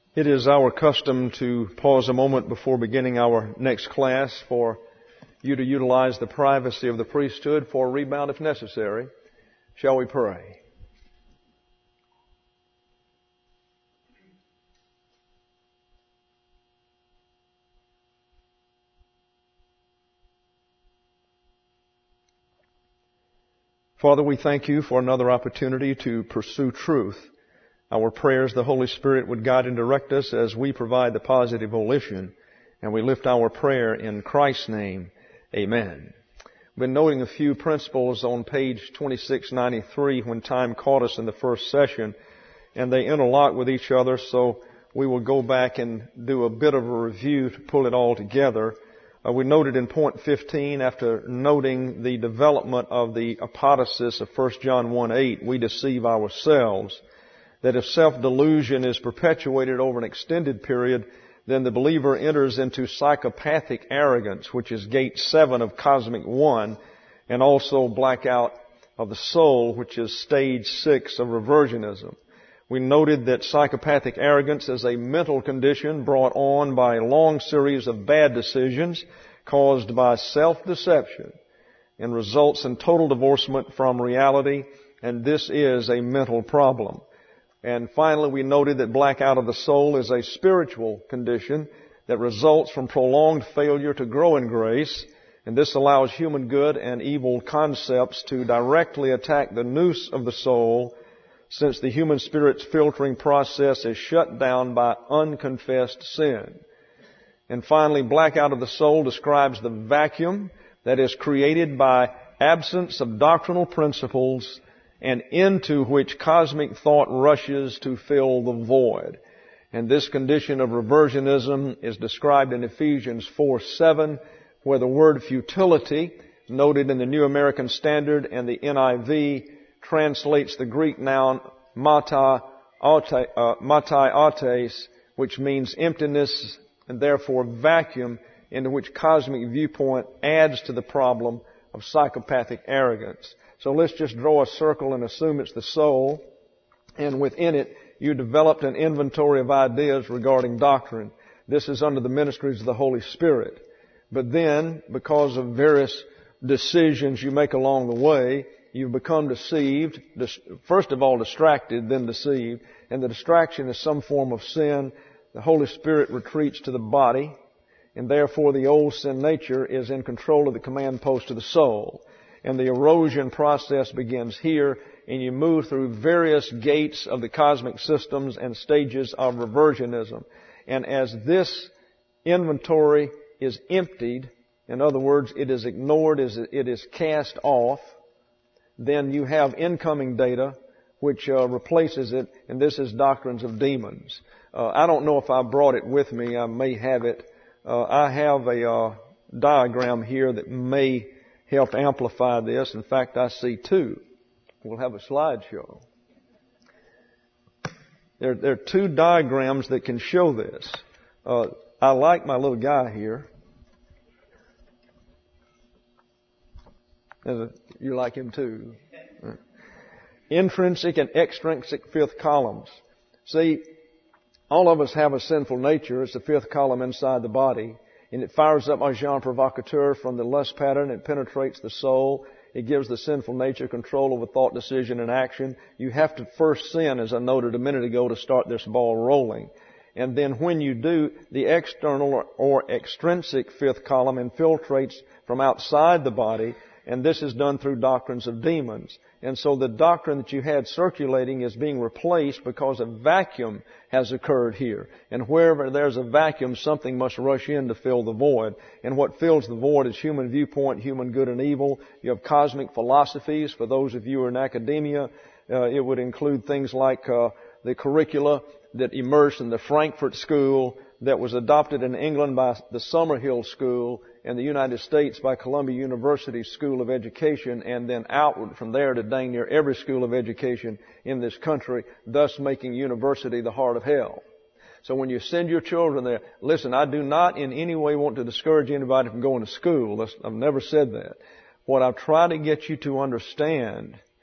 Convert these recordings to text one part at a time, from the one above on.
It is our custom to pause a moment before beginning our next class for you to utilize the privacy of the priesthood for a rebound if necessary. Shall we pray? Father, we thank you for another opportunity to pursue truth. Our prayers, the Holy Spirit would guide and direct us as we provide the positive volition. And we lift our prayer in Christ's name. Amen. We've been noting a few principles on page 2693 when time caught us in the first session. And they interlock with each other, so we will go back and do a bit of a review to pull it all together. We noted in point 15, after noting the development of the apodosis of 1 John 1:8, we deceive ourselves, that if self-delusion is perpetuated over an extended period, then the believer enters into psychopathic arrogance, which is gate 7 of cosmic 1, and also blackout of the soul, which is stage 6 of reversionism. We noted that psychopathic arrogance is a mental condition brought on by a long series of bad decisions caused by self-deception and results in total divorcement from reality, and this is a mental problem. And finally, we noted that blackout of the soul is a spiritual condition that results from prolonged failure to grow in grace, and this allows human good and evil concepts to directly attack the nous of the soul, since the human spirit's filtering process is shut down by unconfessed sin. And finally, blackout of the soul describes the vacuum that is created by absence of doctrinal principles and into which cosmic thought rushes to fill the void. And this condition of reversionism is described in Ephesians 4:7, where the word futility, noted in the New American Standard and the NIV, translates the Greek noun matai autes, which means emptiness and therefore vacuum, into which cosmic viewpoint adds to the problem of psychopathic arrogance. So let's just draw a circle and assume it's the soul, and within it you developed an inventory of ideas regarding doctrine. This is under the ministries of the Holy Spirit. But then, because of various decisions you make along the way, you've become deceived, first of all distracted, then deceived, and the distraction is some form of sin. The Holy Spirit retreats to the body, and therefore the old sin nature is in control of the command post of the soul. And the erosion process begins here, and you move through various gates of the cosmic systems and stages of reversionism. And as this inventory is emptied, in other words, it is ignored, it is cast off, then you have incoming data which replaces it, and this is doctrines of demons. I don't know if I brought it with me. I may have it. I have a diagram here that may help amplify this. In fact, I see two. We'll have a slideshow. There are two diagrams that can show this. I like my little guy here. You like him too. Intrinsic and extrinsic fifth columns. See, all of us have a sinful nature. It's the fifth column inside the body. And it fires up agent provocateur from the lust pattern. It penetrates the soul. It gives the sinful nature control over thought, decision, and action. You have to first sin, as I noted a minute ago, to start this ball rolling. And then when you do, the external or extrinsic fifth column infiltrates from outside the body. And this is done through doctrines of demons. And so the doctrine that you had circulating is being replaced because a vacuum has occurred here. And wherever there's a vacuum, something must rush in to fill the void. And what fills the void is human viewpoint, human good and evil. You have cosmic philosophies. For those of you who are in academia, it would include things like the curricula that emerged in the Frankfurt School, that was adopted in England by the Summerhill School, in the United States by Columbia University School of Education, and then outward from there to dang near every school of education in this country, thus making university the heart of hell. So when you send your children there, listen, I do not in any way want to discourage anybody from going to school. I've never said that. What I've tried to get you to understand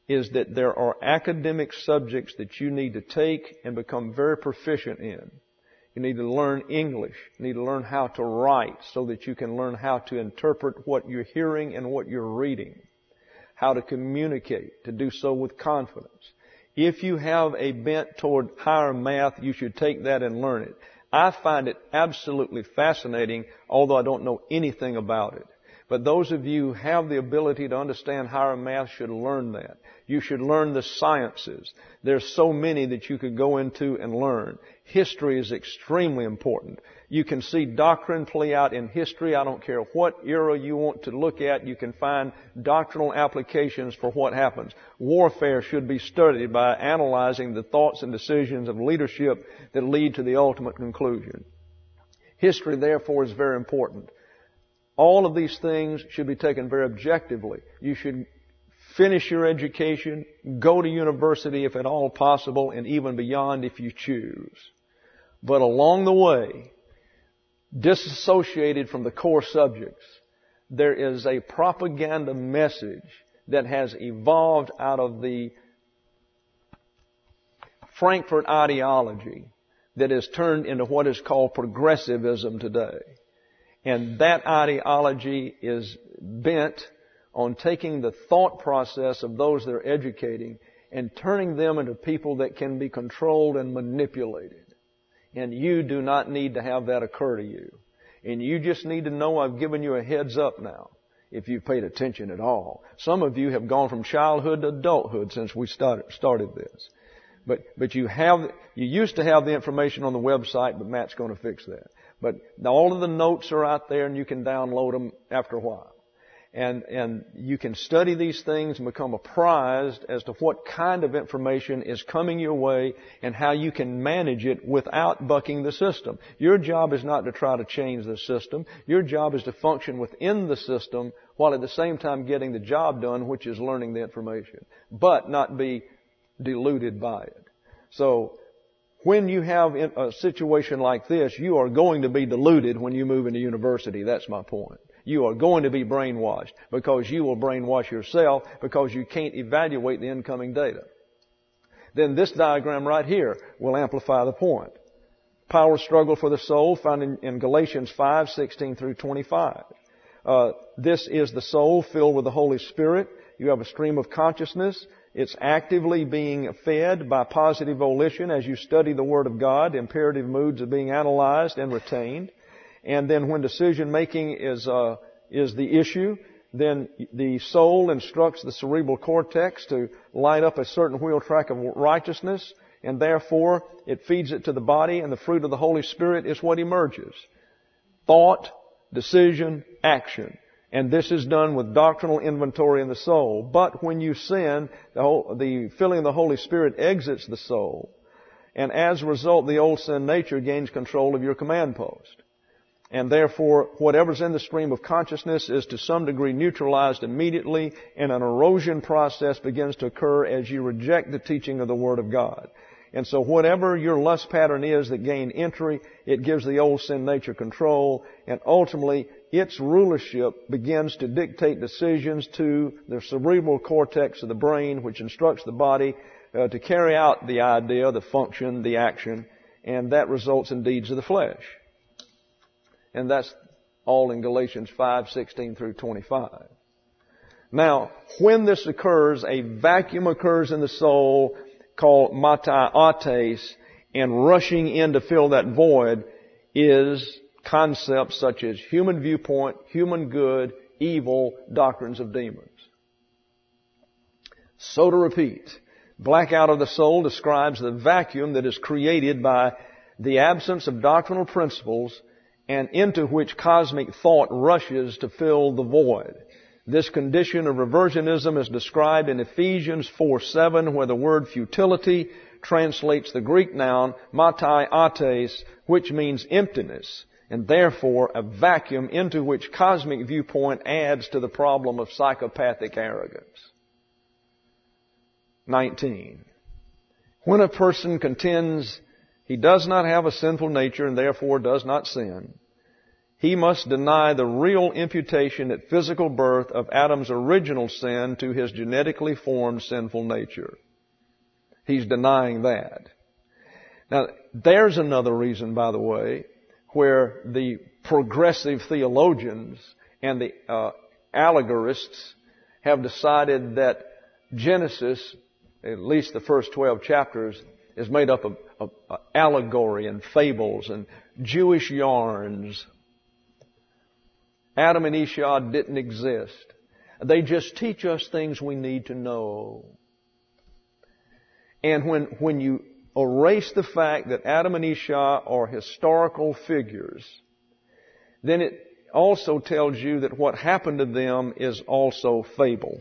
is that there are academic subjects that you need to take and become very proficient in. You need to learn English. You need to learn how to write so that you can learn how to interpret what you're hearing and what you're reading. How to communicate, to do so with confidence. If you have a bent toward higher math, you should take that and learn it. I find it absolutely fascinating, although I don't know anything about it. But those of you who have the ability to understand higher math should learn that. You should learn the sciences. There's so many that you could go into and learn. History is extremely important. You can see doctrine play out in history. I don't care what era you want to look at. You can find doctrinal applications for what happens. Warfare should be studied by analyzing the thoughts and decisions of leadership that lead to the ultimate conclusion. History, therefore, is very important. All of these things should be taken very objectively. You should finish your education, go to university if at all possible, and even beyond if you choose. But along the way, disassociated from the core subjects, there is a propaganda message that has evolved out of the Frankfurt ideology that has turned into what is called progressivism today. And that ideology is bent on taking the thought process of those they're educating and turning them into people that can be controlled and manipulated. And you do not need to have that occur to you. And you just need to know I've given you a heads up now, if you've paid attention at all. Some of you have gone from childhood to adulthood since we started this. But you used to have the information on the website, but Matt's going to fix that. But all of the notes are out there and you can download them after a while. And you can study these things and become apprised as to what kind of information is coming your way and how you can manage it without bucking the system. Your job is not to try to change the system. Your job is to function within the system while at the same time getting the job done, which is learning the information, but not be deluded by it. So when you have a situation like this, you are going to be deluded when you move into university. That's my point. You are going to be brainwashed because you will brainwash yourself because you can't evaluate the incoming data. Then this diagram right here will amplify the point. Power struggle for the soul found in Galatians 5:16 through 25. This is the soul filled with the Holy Spirit. You have a stream of consciousness. It's actively being fed by positive volition as you study the Word of God. Imperative moods are being analyzed and retained. And then when decision making is the issue, then the soul instructs the cerebral cortex to light up a certain wheel track of righteousness, and therefore it feeds it to the body, and the fruit of the Holy Spirit is what emerges. Thought, decision, action. And this is done with doctrinal inventory in the soul. But when you sin, the filling of the Holy Spirit exits the soul. And as a result, the old sin nature gains control of your command post. And therefore, whatever's in the stream of consciousness is to some degree neutralized immediately, and an erosion process begins to occur as you reject the teaching of the Word of God. And so whatever your lust pattern is that gained entry, it gives the old sin nature control, and ultimately its rulership begins to dictate decisions to the cerebral cortex of the brain, which instructs the body to carry out the idea, the function, the action, and that results in deeds of the flesh. And that's all in Galatians 5:16 through 25. Now, when this occurs, a vacuum occurs in the soul called mataiates, and rushing in to fill that void is concepts such as human viewpoint, human good, evil, doctrines of demons. So to repeat, blackout of the soul describes the vacuum that is created by the absence of doctrinal principles and into which cosmic thought rushes to fill the void. This condition of reversionism is described in Ephesians 4:7, where the word futility translates the Greek noun mataiates, which means emptiness, and therefore a vacuum into which cosmic viewpoint adds to the problem of psychopathic arrogance. 19. When a person contends he does not have a sinful nature and therefore does not sin, he must deny the real imputation at physical birth of Adam's original sin to his genetically formed sinful nature. He's denying that. Now, there's another reason, by the way, where the progressive theologians and the allegorists have decided that Genesis, at least the first 12 chapters, is made up of allegory and fables and Jewish yarns. Adam and Eshad didn't exist. They just teach us things we need to know. And when you erase the fact that Adam and Eshad are historical figures, then it also tells you that what happened to them is also fable.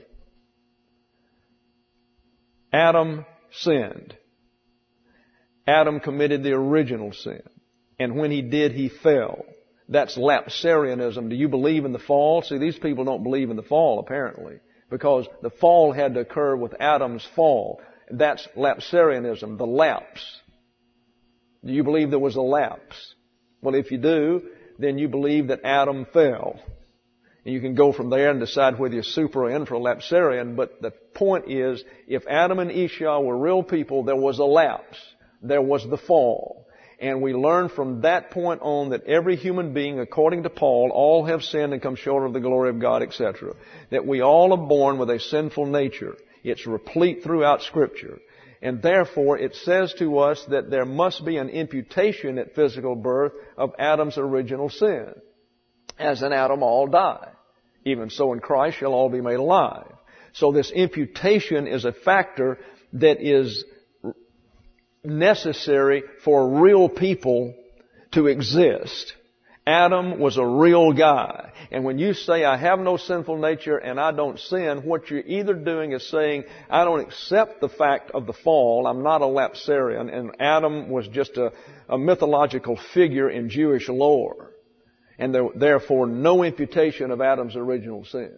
Adam sinned. Adam committed the original sin. And when he did, he fell. That's lapsarianism. Do you believe in the fall? See, these people don't believe in the fall, apparently, because the fall had to occur with Adam's fall. That's lapsarianism, the lapse. Do you believe there was a lapse? Well, if you do, then you believe that Adam fell. And you can go from there and decide whether you're super or infra-lapsarian, but the point is, if Adam and Eshad were real people, there was a lapse. There was the fall. And we learn from that point on that every human being, according to Paul, all have sinned and come short of the glory of God, etc. That we all are born with a sinful nature. It's replete throughout Scripture. And therefore, it says to us that there must be an imputation at physical birth of Adam's original sin. As in Adam all die. Even so in Christ shall all be made alive. So this imputation is a factor that is necessary for real people to exist. Adam was a real guy. And when you say, I have no sinful nature and I don't sin, what you're either doing is saying, I don't accept the fact of the fall, I'm not a lapsarian, and Adam was just a mythological figure in Jewish lore. And therefore no imputation of Adam's original sin.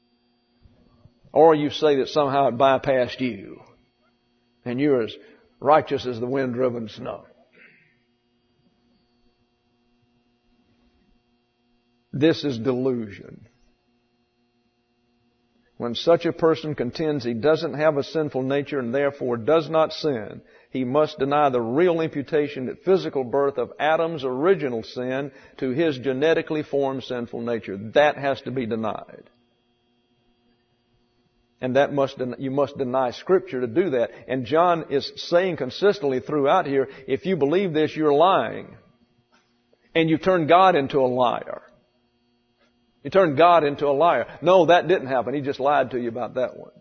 Or you say that somehow it bypassed you, and you're as righteous as the wind-driven snow. This is delusion. When such a person contends he doesn't have a sinful nature and therefore does not sin, he must deny the real imputation at physical birth of Adam's original sin to his genetically formed sinful nature. That has to be denied. And you must deny Scripture to do that. And John is saying consistently throughout here, if you believe this, you're lying. And you turn God into a liar. You turn God into a liar. No, that didn't happen. He just lied to you about that one.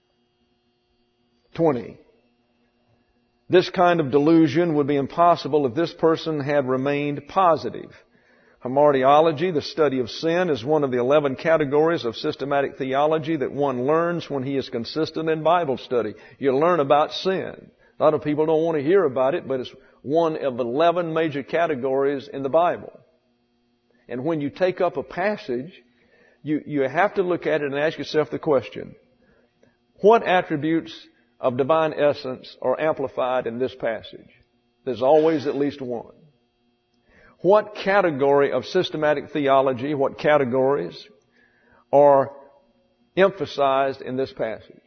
20. This kind of delusion would be impossible if this person had remained positive. Hamartiology, the study of sin, is one of the 11 categories of systematic theology that one learns when he is consistent in Bible study. You learn about sin. A lot of people don't want to hear about it, but it's one of 11 major categories in the Bible. And when you take up a passage, you have to look at it and ask yourself the question, what attributes of divine essence are amplified in this passage? There's always at least one. What category of systematic theology, what categories are emphasized in this passage?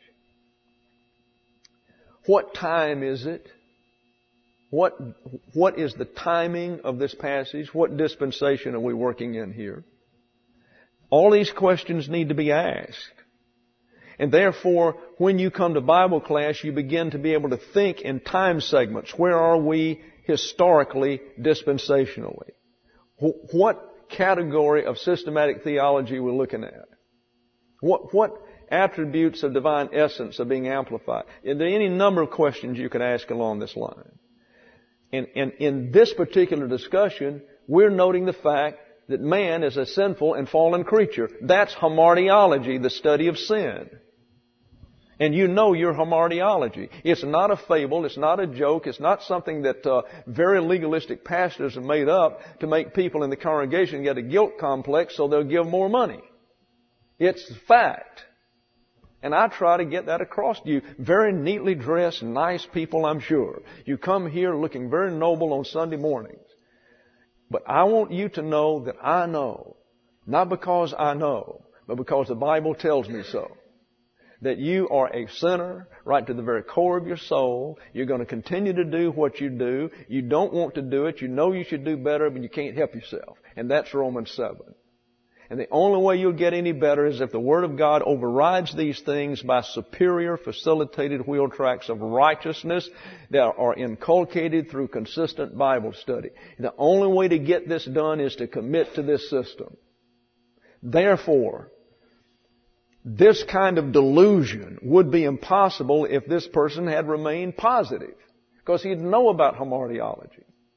What time is it? What is the timing of this passage? What dispensation are we working in here? All these questions need to be asked. And therefore, when you come to Bible class, you begin to be able to think in time segments. Where are we historically, dispensationally? What category of systematic theology we're looking at? What attributes of divine essence are being amplified? There are any number of questions you could ask along this line. And in this particular discussion, we're noting the fact that man is a sinful and fallen creature. That's hamartiology, the study of sin. And you know your hamartiology. It's not a fable. It's not a joke. It's not something that very legalistic pastors have made up to make people in the congregation get a guilt complex so they'll give more money. It's fact. And I try to get that across to you. Very neatly dressed, nice people, I'm sure. You come here looking very noble on Sunday mornings. But I want you to know that I know, not because I know, but because the Bible tells me so, that you are a sinner right to the very core of your soul. You're going to continue to do what you do. You don't want to do it. You know you should do better, but you can't help yourself. And that's Romans 7. And the only way you'll get any better is if the Word of God overrides these things by superior, facilitated wheel tracks of righteousness that are inculcated through consistent Bible study. The only way to get this done is to commit to this system. Therefore, this kind of delusion would be impossible if this person had remained positive, because he'd know about hamartiology.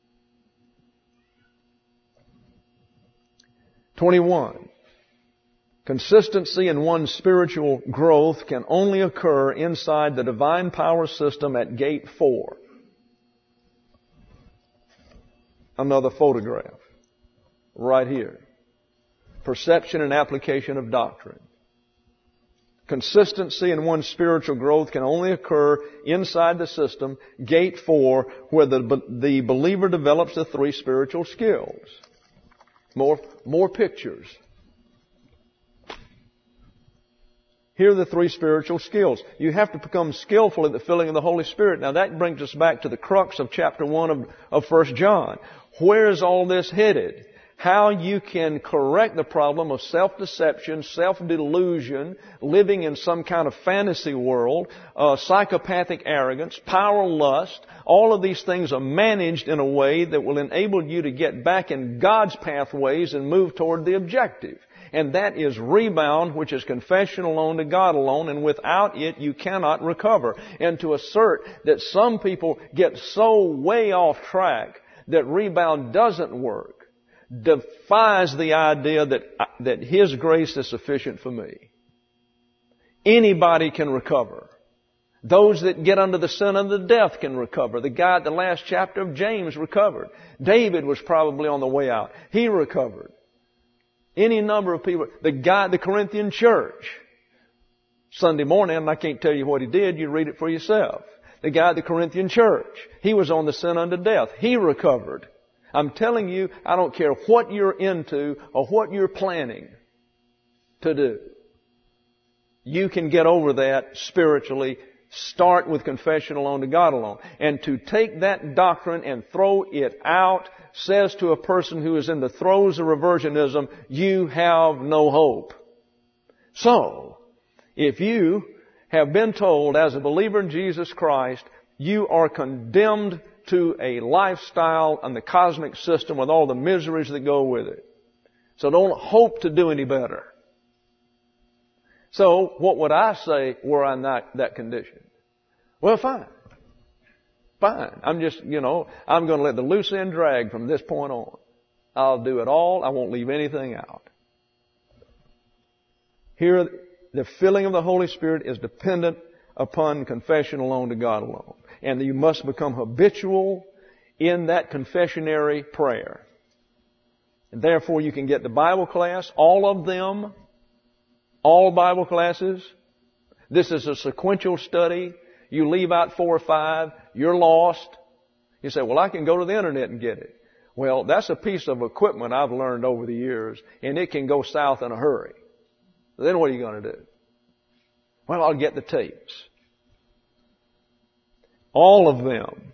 21. Consistency in one's spiritual growth can only occur inside the divine power system at gate 4. Another photograph. Right here. Perception and application of doctrine. Consistency in one's spiritual growth can only occur inside the system, gate 4, where the believer develops the 3 spiritual skills. More pictures. Here are the 3 spiritual skills. You have to become skillful at the filling of the Holy Spirit. Now that brings us back to the crux of chapter 1 of 1 John. Where is all this headed? How you can correct the problem of self-deception, self-delusion, living in some kind of fantasy world, psychopathic arrogance, power lust. All of these things are managed in a way that will enable you to get back in God's pathways and move toward the objective. And that is rebound, which is confession alone to God alone, and without it you cannot recover. And to assert that some people get so way off track that rebound doesn't work defies the idea that His grace is sufficient for me. Anybody can recover. Those that get under the sin of the death can recover. The guy at the last chapter of James recovered. David was probably on the way out. He recovered. Any number of people. The guy at the Corinthian church. Sunday morning, and I can't tell you what he did. You read it for yourself. The guy at the Corinthian church. He was on the sin unto death. He recovered. I'm telling you, I don't care what you're into or what you're planning to do. You can get over that spiritually. Start with confession alone to God alone. And to take that doctrine and throw it out says to a person who is in the throes of reversionism, you have no hope. So, if you have been told as a believer in Jesus Christ, you are condemned to a lifestyle and the cosmic system with all the miseries that go with it. So don't hope to do any better. So what would I say were I not that condition? Well, fine. I'm just, I'm going to let the loose end drag from this point on. I'll do it all. I won't leave anything out. Here, the filling of the Holy Spirit is dependent upon confession alone to God alone. And you must become habitual in that confessionary prayer. And therefore you can get the Bible class, all of them, all Bible classes. This is a sequential study. You leave out 4 or 5, you're lost. You say, well, I can go to the internet and get it. Well, that's a piece of equipment I've learned over the years, and it can go south in a hurry. Then what are you going to do? Well, I'll get the tapes. All of them.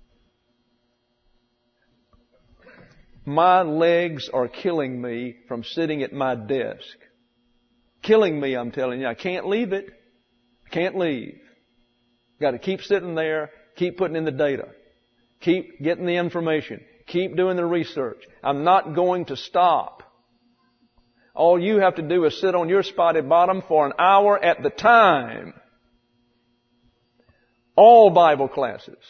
My legs are killing me from sitting at my desk. Killing me, I'm telling you. I can't leave it. Can't leave. Got to keep sitting there, keep putting in the data, keep getting the information, keep doing the research. I'm not going to stop. All you have to do is sit on your spotted bottom for an hour at the time. All Bible classes.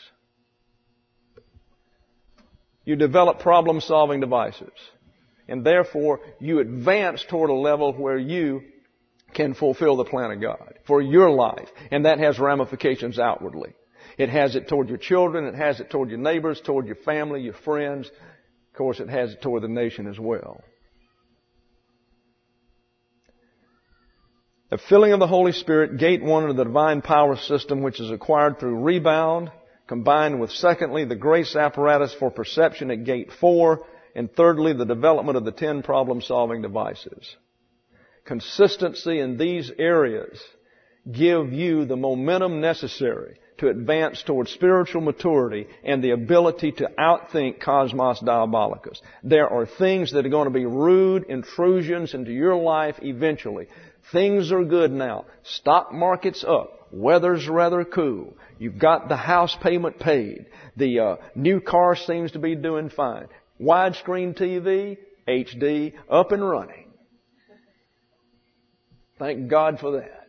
You develop problem-solving devices. And therefore, you advance toward a level where you can fulfill the plan of God for your life. And that has ramifications outwardly. It has it toward your children. It has it toward your neighbors, toward your family, your friends. Of course, it has it toward the nation as well. The filling of the Holy Spirit, gate 1 of the divine power system, which is acquired through rebound, combined with, secondly, the grace apparatus for perception at gate 4, And thirdly, the development of the 10 problem-solving devices. Consistency in these areas give you the momentum necessary to advance toward spiritual maturity and the ability to outthink Cosmos Diabolicus. There are things that are going to be rude intrusions into your life eventually. Things are good now. Stock market's up. Weather's rather cool. You've got the house payment paid. The new car seems to be doing fine. Widescreen TV, HD, up and running. Thank God for that.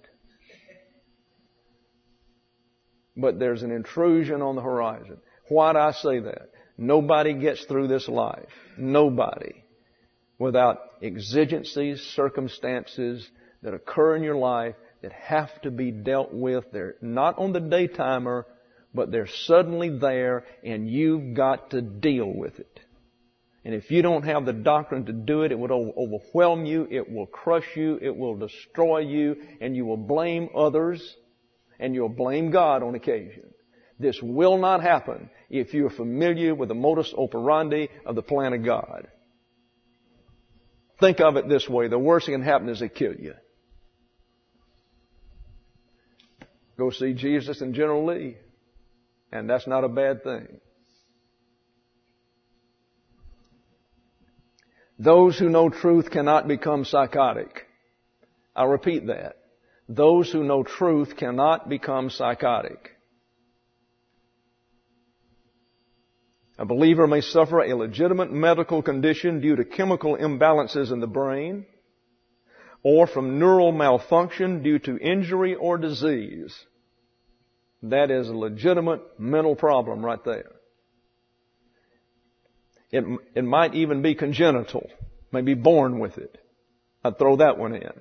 But there's an intrusion on the horizon. Why do I say that? Nobody gets through this life. Nobody. Without exigencies, circumstances that occur in your life that have to be dealt with. They're not on the daytimer, but they're suddenly there, and you've got to deal with it. And if you don't have the doctrine to do it, it will overwhelm you, it will crush you, it will destroy you, and you will blame others, and you'll blame God on occasion. This will not happen if you're familiar with the modus operandi of the plan of God. Think of it this way. The worst that can happen is they kill you. Go see Jesus and General Lee. And that's not a bad thing. Those who know truth cannot become psychotic. I'll repeat that. Those who know truth cannot become psychotic. A believer may suffer a legitimate medical condition due to chemical imbalances in the brain, or from neural malfunction due to injury or disease. That is a legitimate mental problem right there. It might even be congenital, may be born with it. I'd throw that one in.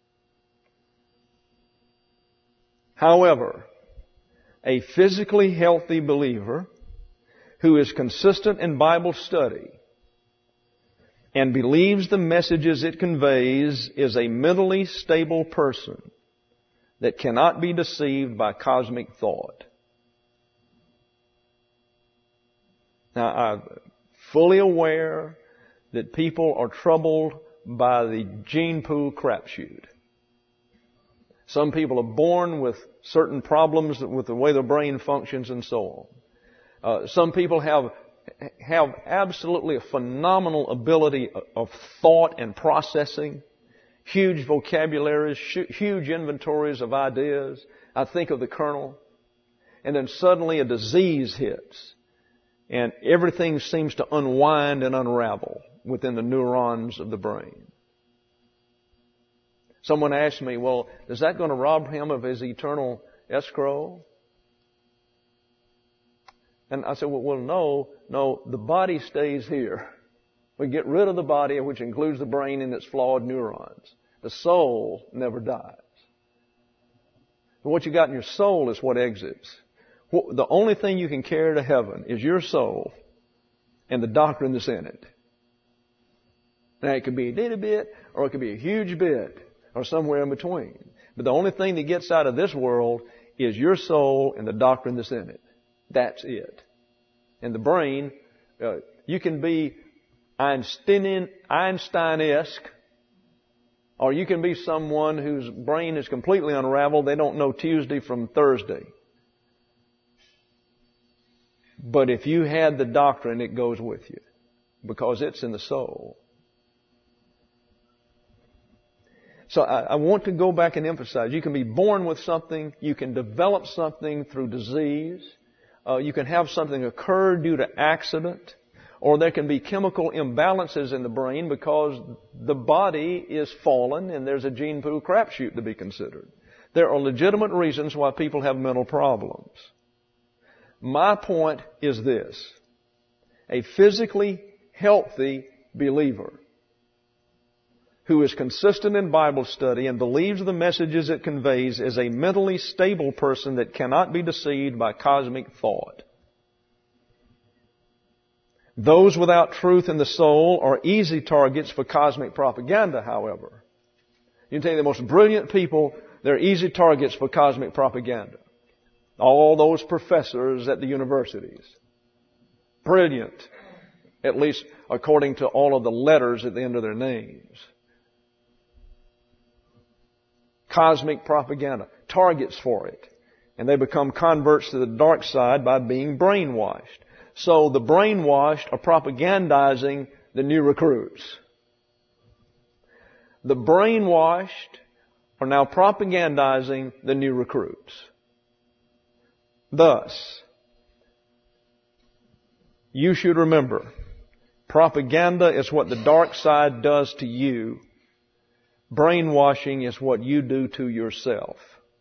However, a physically healthy believer who is consistent in Bible study and believes the messages it conveys is a mentally stable person that cannot be deceived by cosmic thought. Now, I'm fully aware that people are troubled by the gene pool crapshoot. Some people are born with certain problems with the way their brain functions and so on. Some people have absolutely a phenomenal ability of thought and processing, huge vocabularies, huge inventories of ideas. I think of the Colonel. And then suddenly a disease hits, and everything seems to unwind and unravel within the neurons of the brain. Someone asked me, well, is that going to rob him of his eternal escrow? And I said, well, no, the body stays here. We get rid of the body, which includes the brain and its flawed neurons. The soul never dies. And what you got in your soul is what exits. The only thing you can carry to heaven is your soul and the doctrine that's in it. Now, it could be a little bit, or it could be a huge bit, or somewhere in between. But the only thing that gets out of this world is your soul and the doctrine that's in it. That's it. And the brain, you can be Einstein-esque, or you can be someone whose brain is completely unraveled. They don't know Tuesday from Thursday. But if you had the doctrine, it goes with you, because it's in the soul. So I want to go back and emphasize, you can be born with something, you can develop something through disease, you can have something occur due to accident, or there can be chemical imbalances in the brain because the body is fallen and there's a gene pool crapshoot to be considered. There are legitimate reasons why people have mental problems. My point is this: a physically healthy believer who is consistent in Bible study and believes the messages it conveys is a mentally stable person that cannot be deceived by cosmic thought. Those without truth in the soul are easy targets for cosmic propaganda, however. You can tell you the most brilliant people, they're easy targets for cosmic propaganda. All those professors at the universities. Brilliant. at least according to all of the letters at the end of their names. Cosmic propaganda, targets for it. And they become converts to the dark side by being brainwashed. So the brainwashed are propagandizing the new recruits. The brainwashed are now propagandizing the new recruits. Thus, you should remember, propaganda is what the dark side does to you. Brainwashing is what you do to yourself.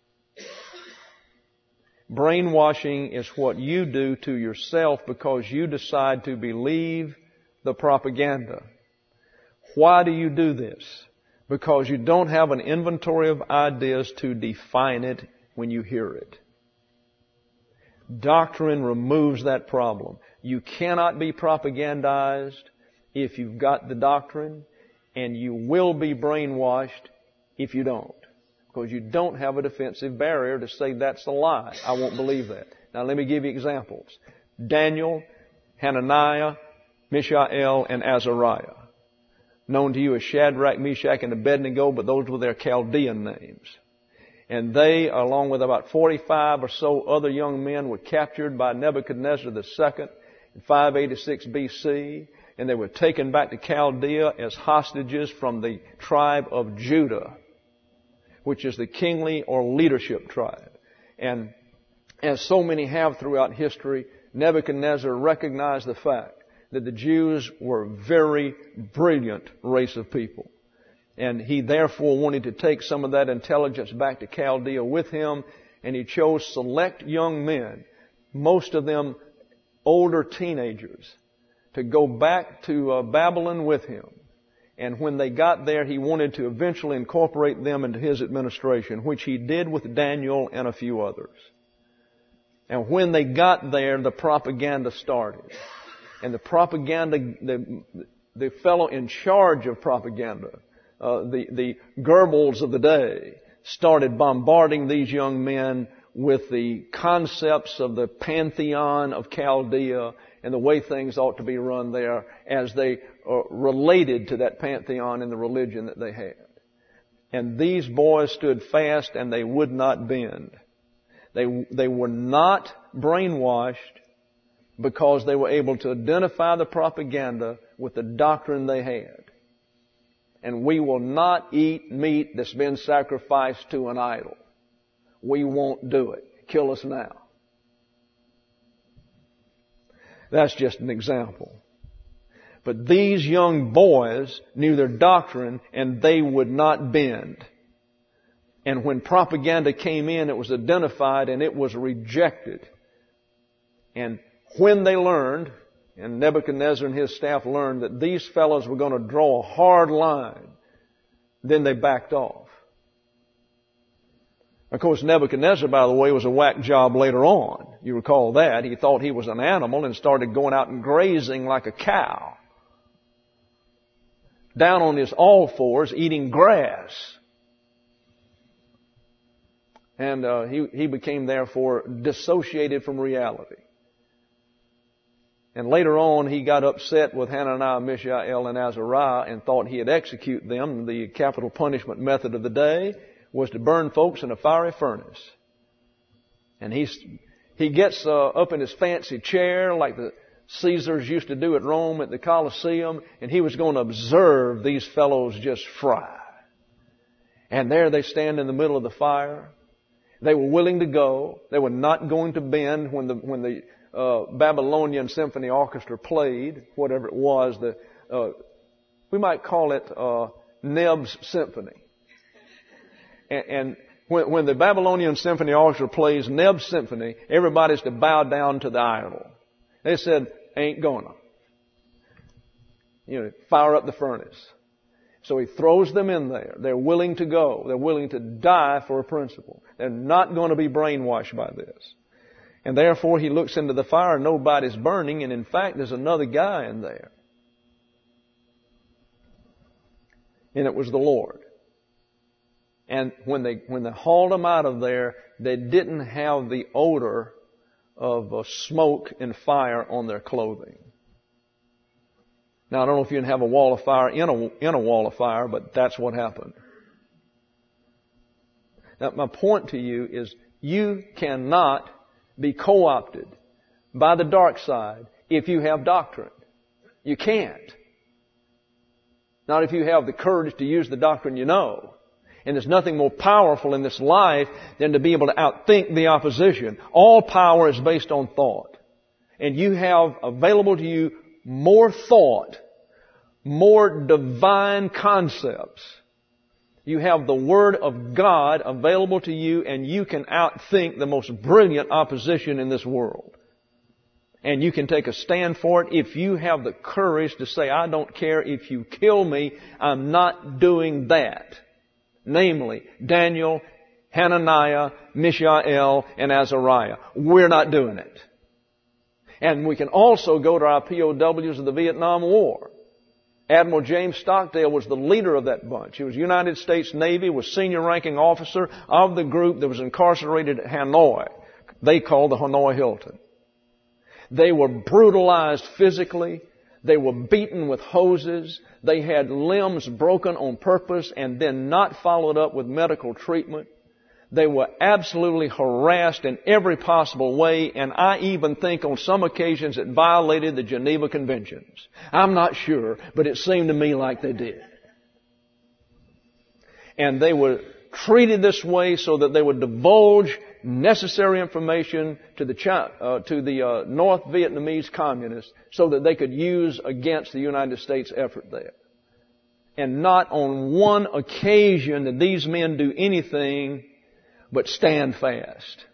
Brainwashing is what you do to yourself because you decide to believe the propaganda. Why do you do this? Because you don't have an inventory of ideas to define it when you hear it. Doctrine removes that problem. You cannot be propagandized if you've got the doctrine, and you will be brainwashed if you don't. Because you don't have a defensive barrier to say that's a lie. I won't believe that. Now let me give you examples. Daniel, Hananiah, Mishael, and Azariah. Known to you as Shadrach, Meshach, and Abednego, but those were their Chaldean names. And they, along with about 45 or so other young men, were captured by Nebuchadnezzar II in 586 BC. And they were taken back to Chaldea as hostages from the tribe of Judah, which is the kingly or leadership tribe. And as so many have throughout history, Nebuchadnezzar recognized the fact that the Jews were a very brilliant race of people. And he therefore wanted to take some of that intelligence back to Chaldea with him, and he chose select young men, most of them older teenagers, to go back to Babylon with him. And when they got there, he wanted to eventually incorporate them into his administration, which he did with Daniel and a few others. And when they got there, the propaganda started. And the propaganda, the fellow in charge of propaganda, the Goebbels of the day, started bombarding these young men with the concepts of the pantheon of Chaldea and the way things ought to be run there as they related to that pantheon and the religion that they had. And these boys stood fast and they would not bend. They were not brainwashed because they were able to identify the propaganda with the doctrine they had. And we will not eat meat that's been sacrificed to an idol. We won't do it. Kill us now. That's just an example. But these young boys knew their doctrine and they would not bend. And when propaganda came in, it was identified and it was rejected. And when they learned, and Nebuchadnezzar and his staff learned that these fellows were going to draw a hard line, then they backed off. Of course, Nebuchadnezzar, by the way, was a whack job later on. You recall that. He thought he was an animal and started going out and grazing like a cow. Down on his all fours, eating grass. And he became, therefore, dissociated from reality. And later on, he got upset with Hananiah, Mishael, and Azariah and thought he'd execute them. The capital punishment method of the day was to burn folks in a fiery furnace. And he gets up in his fancy chair like the Caesars used to do at Rome at the Colosseum, and he was going to observe these fellows just fry. And there they stand in the middle of the fire. They were willing to go. They were not going to bend when the Babylonian Symphony Orchestra played, whatever it was. We might call it Neb's Symphony. And when the Babylonian Symphony Orchestra plays Neb's Symphony, everybody's to bow down to the idol. They said, ain't gonna. Fire up the furnace. So he throws them in there. They're willing to go. They're willing to die for a principle. They're not going to be brainwashed by this. And therefore he looks into the fire, nobody's burning, and in fact there's another guy in there. And it was the Lord. And when they hauled them out of there, they didn't have the odor of smoke and fire on their clothing. Now, I don't know if you can have a wall of fire in a wall of fire, but that's what happened. Now, my point to you is you cannot be co-opted by the dark side if you have doctrine. You can't. Not if you have the courage to use the doctrine you know. And there's nothing more powerful in this life than to be able to outthink the opposition. All power is based on thought. And you have available to you more thought, more divine concepts. You have the Word of God available to you, and you can outthink the most brilliant opposition in this world. And you can take a stand for it if you have the courage to say, I don't care if you kill me, I'm not doing that. Namely, Daniel, Hananiah, Mishael, and Azariah. We're not doing it. And we can also go to our POWs of the Vietnam War. Admiral James Stockdale was the leader of that bunch. He was United States Navy, was senior ranking officer of the group that was incarcerated at Hanoi. They called the Hanoi Hilton. They were brutalized physically. They were beaten with hoses. They had limbs broken on purpose and then not followed up with medical treatment. They were absolutely harassed in every possible way, and I even think on some occasions it violated the Geneva Conventions. I'm not sure, but it seemed to me like they did. And they were treated this way so that they would divulge necessary information to the North Vietnamese communists so that they could use against the United States effort there. And not on one occasion did these men do anything but stand fast.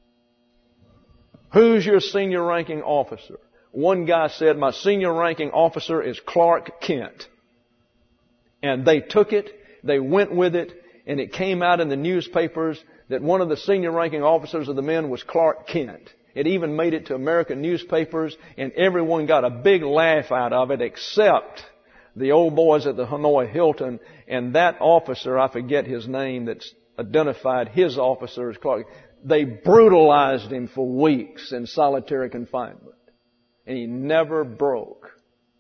Who's your senior ranking officer? One guy said, my senior ranking officer is Clark Kent. And they took it, they went with it, and it came out in the newspapers that one of the senior ranking officers of the men was Clark Kent. It even made it to American newspapers, and everyone got a big laugh out of it except the old boys at the Hanoi Hilton, and that officer, I forget his name, that's identified his officer as Clark. They brutalized him for weeks in solitary confinement. And he never broke.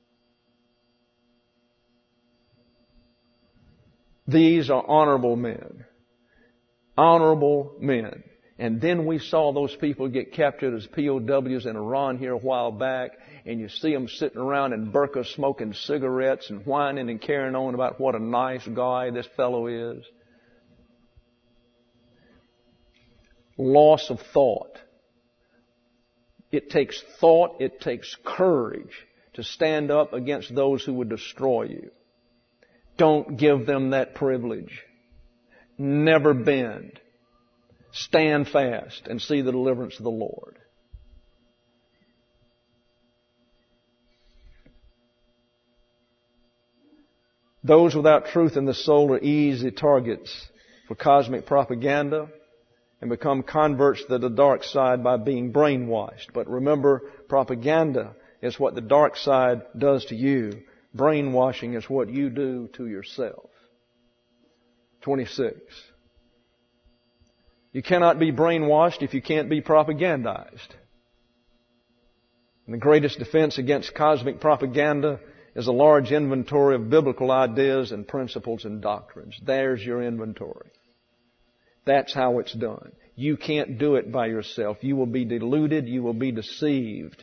These are honorable men. Honorable men. And then we saw those people get captured as POWs in Iran here a while back, and you see them sitting around in burqas smoking cigarettes and whining and carrying on about what a nice guy this fellow is. Loss of thought. It takes thought, it takes courage to stand up against those who would destroy you. Don't give them that privilege. Never bend. Stand fast and see the deliverance of the Lord. Those without truth in the soul are easy targets for cosmic propaganda and become converts to the dark side by being brainwashed. But remember, propaganda is what the dark side does to you. Brainwashing is what you do to yourself. 26. You cannot be brainwashed if you can't be propagandized. And the greatest defense against cosmic propaganda is a large inventory of biblical ideas and principles and doctrines. There's your inventory. That's how it's done. You can't do it by yourself. You will be deluded. You will be deceived.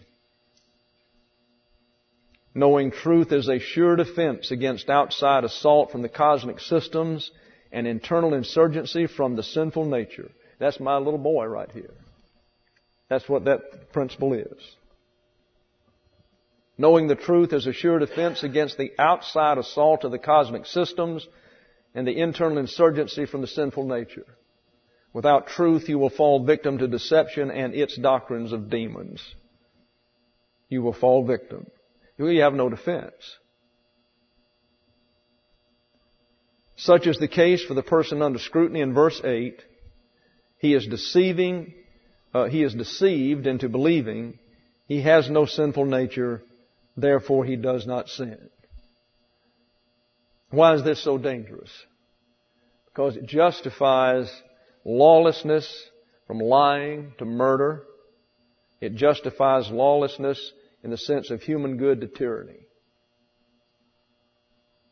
Knowing truth is a sure defense against outside assault from the cosmic systems and internal insurgency from the sinful nature. That's my little boy right here. That's what that principle is. Knowing the truth is a sure defense against the outside assault of the cosmic systems and the internal insurgency from the sinful nature. Without truth, you will fall victim to deception and its doctrines of demons. You will fall victim. You have no defense. Such is the case for the person under scrutiny in verse 8. He is deceived into believing he has no sinful nature, therefore he does not sin. Why is this so dangerous? Because it justifies lawlessness from lying to murder. It justifies lawlessness in the sense of human good to tyranny.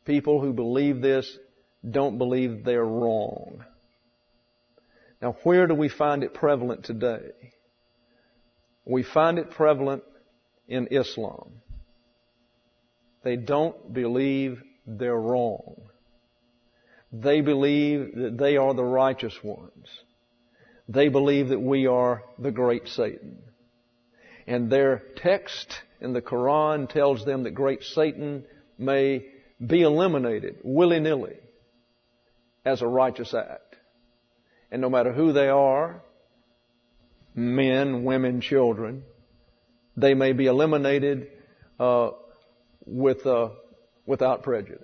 People who believe this don't believe they're wrong. Now, where do we find it prevalent today? We find it prevalent in Islam. They don't believe they're wrong. They believe that they are the righteous ones. They believe that we are the great Satan. And their text in the Quran tells them that great Satan may be eliminated willy-nilly as a righteous act. And no matter who they are, men, women, children, they may be eliminated without prejudice.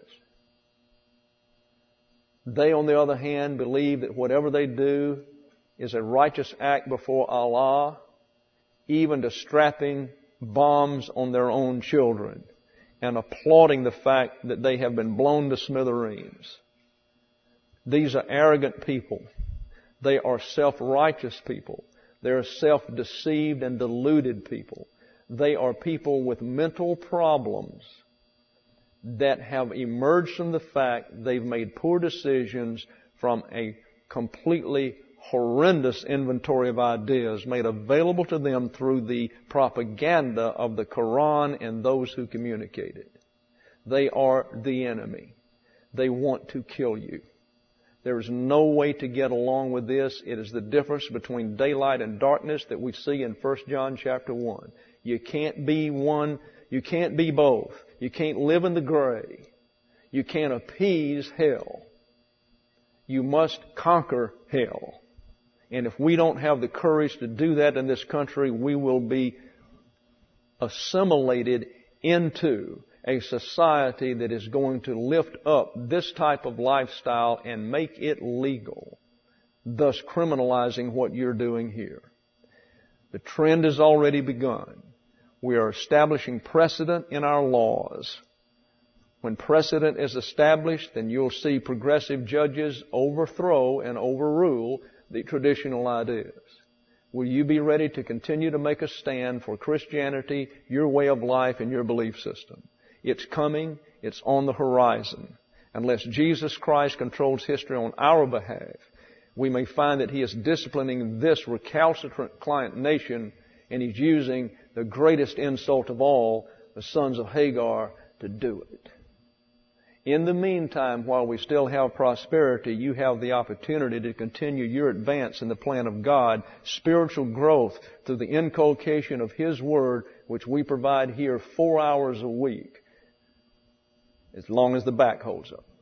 They, on the other hand, believe that whatever they do is a righteous act before Allah, even to strapping bombs on their own children and applauding the fact that they have been blown to smithereens. These are arrogant people. They are self-righteous people. They are self-deceived and deluded people. They are people with mental problems that have emerged from the fact they've made poor decisions from a completely horrendous inventory of ideas made available to them through the propaganda of the Quran and those who communicate it. They are the enemy. They want to kill you. There is no way to get along with this. It is the difference between daylight and darkness that we see in 1 John chapter 1. You can't be one. You can't be both. You can't live in the gray. You can't appease hell. You must conquer hell. And if we don't have the courage to do that in this country, we will be assimilated into a society that is going to lift up this type of lifestyle and make it legal, thus criminalizing what you're doing here. The trend has already begun. We are establishing precedent in our laws. When precedent is established, then you'll see progressive judges overthrow and overrule the traditional ideas. Will you be ready to continue to make a stand for Christianity, your way of life, and your belief system? It's coming. It's on the horizon. Unless Jesus Christ controls history on our behalf, we may find that He is disciplining this recalcitrant client nation, and He's using the greatest insult of all, the sons of Hagar, to do it. In the meantime, while we still have prosperity, you have the opportunity to continue your advance in the plan of God, spiritual growth through the inculcation of His Word, which we provide here 4 hours a week, as long as the back holds up.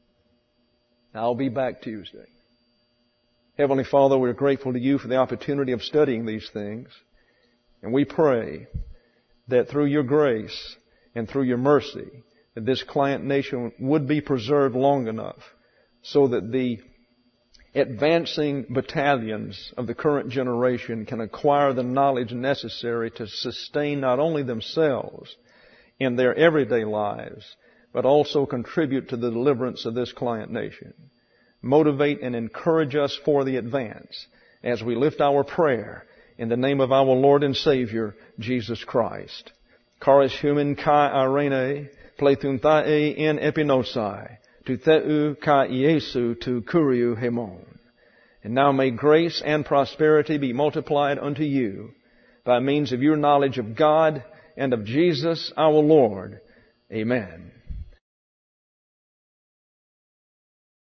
I'll be back Tuesday. Heavenly Father, we're grateful to You for the opportunity of studying these things. And we pray that through Your grace and through Your mercy, that this client nation would be preserved long enough so that the advancing battalions of the current generation can acquire the knowledge necessary to sustain not only themselves in their everyday lives, but also contribute to the deliverance of this client nation. Motivate and encourage us for the advance as we lift our prayer in the name of our Lord and Savior, Jesus Christ. Charis human kai arene, pleithun thae en epinosai, tu theu kai Iesu tu kuriu hemon. And now may grace and prosperity be multiplied unto you by means of your knowledge of God and of Jesus our Lord. Amen.